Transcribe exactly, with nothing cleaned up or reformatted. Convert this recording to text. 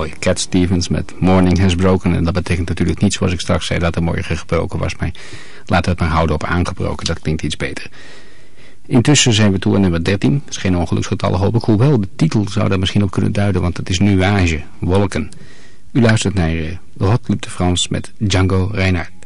mooi. Cat Stevens met Morning Has Broken. En dat betekent natuurlijk niet, zoals ik straks zei, dat er morgen gebroken was. Maar laten we het maar houden op aangebroken. Dat klinkt iets beter. Intussen zijn we toe aan nummer dertien. Dat is geen ongeluksgetal, hoop ik. Hoewel, de titel zou daar misschien op kunnen duiden, want het is nuage, wolken. U luistert naar uh, de Hot Club de France met Django Reinhardt.